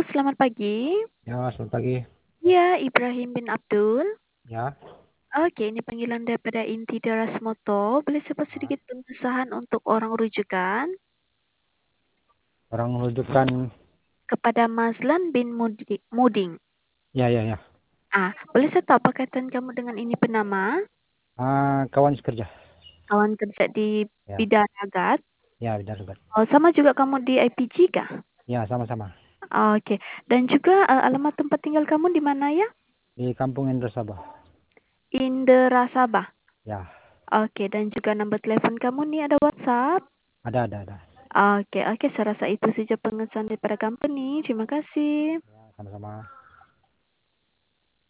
selamat pagi. Ya, selamat pagi. Ya, Ibrahim bin Abdul. Ya, Oke, ini panggilan daripada Inti Deras Moto. Boleh sebut sedikit pengesahan untuk orang rujukan orang rujukan. kepada Mazlan bin Muding. Ya. Boleh saya tahu apa kaitan kamu dengan ini penama? Kawan sekerja. Kawan kerja di Ya, bidang agat. ya, benar, benar. Oh, sama juga kamu di IPG kah? Ya, sama-sama. Oke, dan juga alamat tempat tinggal kamu di mana ya? Di Kampung Indra Sabah. Indera Sabah. Ya, Oke, dan juga nomor telepon kamu nih ada WhatsApp? ada. Oke, saya rasa itu saja pengesahan daripada company. Terima kasih. Ya, sama-sama.